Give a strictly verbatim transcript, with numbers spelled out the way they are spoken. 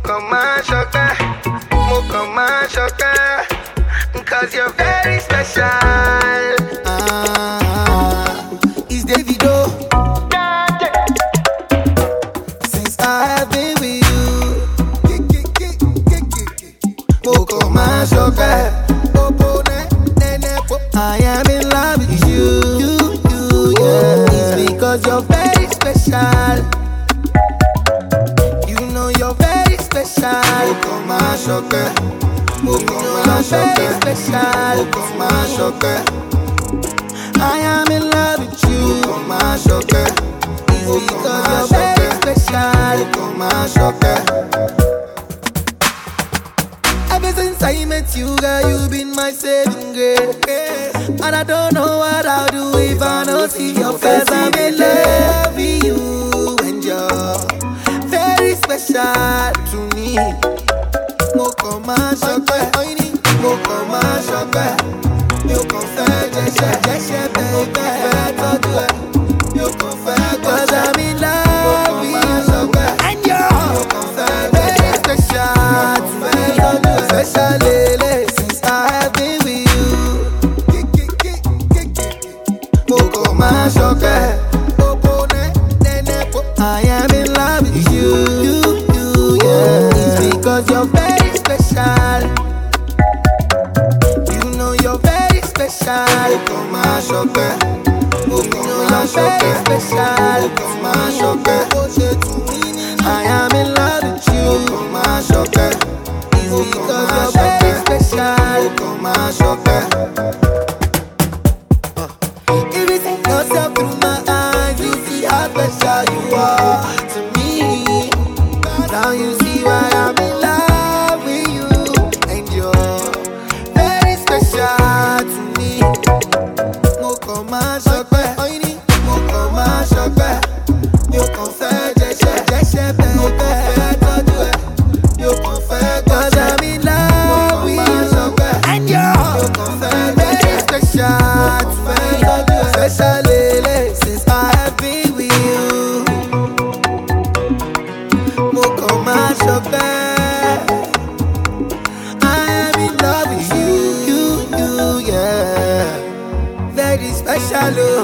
kàn máa ṣọpẹ́, mo kàn máa ṣọpẹ́, cause you're very special. Ah, it's Davido. Since I have been with you, mo kàn máa ṣọpẹ́. I am in love with you, you, you, yeah. It's because you're very special. You know you're very special. Mo kàn máa ṣọpẹ́. Mo kàn máa ṣọpẹ́. Mo kàn máa ṣọpẹ́. I am in love with you. Mo kàn máa ṣọpẹ́. It's because you're very special. Mo kàn máa ṣọpẹ́. Ever since I met you, girl, you've been my saving grace. And I don't know what I'll do if I don't see your face. I'm in love with you, and you're very special to me. Mo kàn máa ṣọpẹ́, mo kàn máa ṣọpẹ́. Mi ò kàn fẹ́ jẹ́ṣẹ́, jẹ́ṣẹ́ bẹ́ẹ̀ mo kàn fẹ́ tọ́jú ẹ̀. Mi ò kàn fẹ́ cause I'm in love with you, and you're very special to me. Special lele, since I have been with you. Mo kàn máa ṣọpẹ́. I am in love with you, you, you, yeah. It's because you're very special. You know you're very special. Mo kàn máa ṣọpẹ́. Mo kàn máa ṣọpẹ́. Mo kàn máa ṣọpẹ́. I am in love with you. Mo kàn máa ṣọpẹ́. It's because you're very special. Mo kàn máa ṣọpẹ́. If you see yourself through my eyes, you see how special you are to me. Now you see why I'm in love with you, and you're very special to me. Mo kàn máa ṣọpẹ́. Mo kàn máa ṣọpẹ́. Mi ò kàn fẹ́ jẹ́ṣẹ́, jẹ́ṣẹ́ bẹ́ẹ̀ mo kàn fẹ́ tọ́jú ẹ̀. Mi ò kàn fẹ́ cause I'm in love with you, and you're very special to me. Special lele, since I have been with you. Mo kàn máa ṣọpẹ́. I am in love with you, you, you, yeah. Very special.